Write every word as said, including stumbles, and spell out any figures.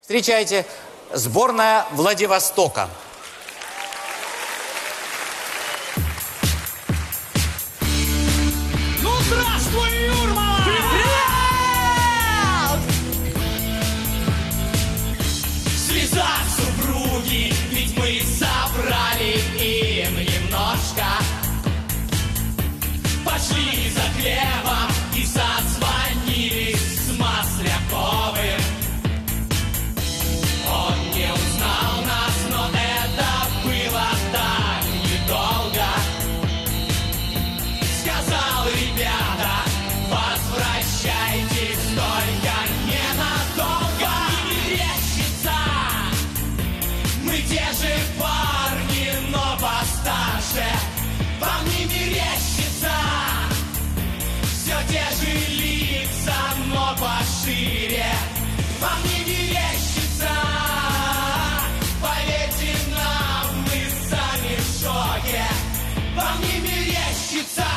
Встречайте, сборная Владивостока. Ну, здравствуй, Юрмала! Привет! Слеза супруги, ведь мы собрали им немножко. Пошли за хлебом и созвонились с Масляковым. Он не узнал нас, но это было так недолго. Сказал: ребята, возвращайтесь, только ненадолго. Не мерещится, мы те же парни, но постарше. Вам не мерещится, все те же лица, но пошире. Вам не мерещится, поверьте нам, мы сами в шоке. Вам не мерещится.